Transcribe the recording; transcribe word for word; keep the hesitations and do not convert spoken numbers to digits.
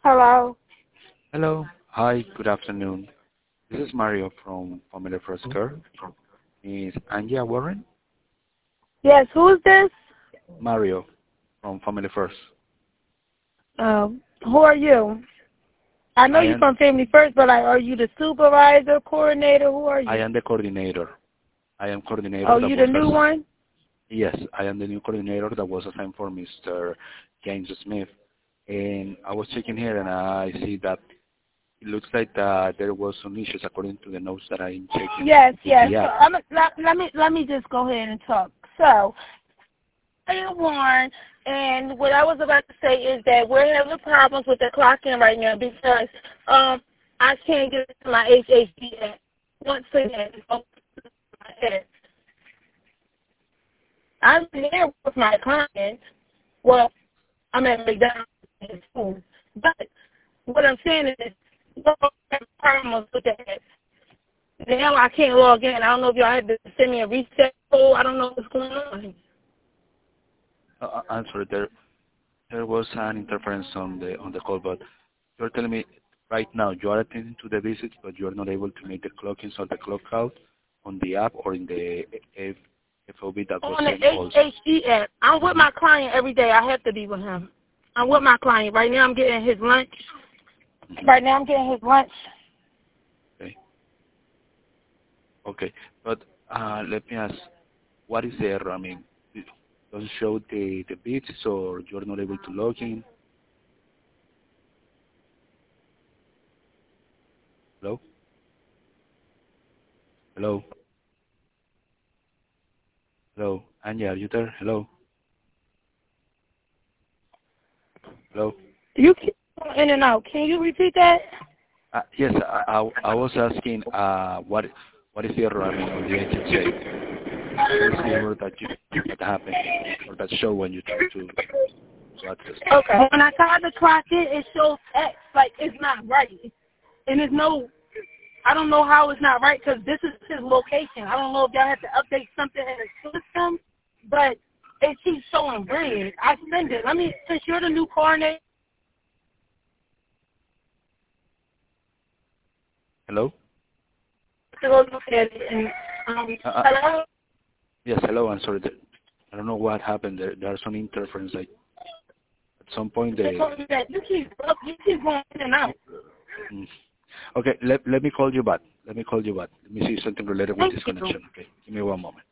Hello. Hello. Hi, good afternoon. This is Mario from Family First Care. Is Angia Warren? Yes, who's this? Mario from Family First. Um, who are you? I know I you're am from Family First, but like, are you the supervisor, coordinator? Who are I you? am the coordinator. I am coordinator Oh, that you the was new assigned. one? Yes, I am the new coordinator that was assigned for Mister James Smith. And I was checking here and I see that it looks like that there was some issues according to the notes that I'm checking Yes, with yes. the So app. I'm, let, let me let me just go ahead and talk. So, I am Warren, and what I was about to say is that we're having problems with the clock-in right now because um I can't get into my H H D app. Once again, it's open to my head. I'm there with my client. Well, I'm at McDonald's in school. But what I'm saying is, no problems with that. Now I can't log in. I don't know if y'all had to send me a reset code. I don't know what's going on. Uh, uh, I'm sorry, there there was an interference on the on the call, but you're telling me right now you are attending to the visits, but you are not able to make the clock-ins or the clock-out on the app or in the F- FOB that was On the sent also. H H D app, I'm with my client every day. I have to be with him. I'm with my client. Right now I'm getting his lunch. Mhm. Right now I'm getting his lunch. Okay. Okay. But uh, let me ask, what is the error? I mean, it doesn't show the the bits, or you're not able to log in. Hello? Hello? Hello? Anya, are you there? Hello? Hello? You keep going in and out. Can you repeat that? Uh, yes, I, I, I was asking uh, what what is the error, I mean, on the H H A? What is the error that you that happened or that show when you try to, to access? Okay. When I try to clock it, it shows X. Like, it's not right. And there's no, I don't know how it's not right because this is his location. I don't know if y'all have to update something in the system, but it keeps showing red. I send it. Let me, since you're the new coordinator, Hello? to go look at it. And, um, Uh, uh, hello? yes, hello. I'm sorry. There, I don't know what happened. There, there's some interference. Like at some point, They the told me that you keep, you keep going in and out. mm. Okay. Let let me call you back. Let me call you back. Let me see something related with Thank this you. connection. Okay. Give me one moment.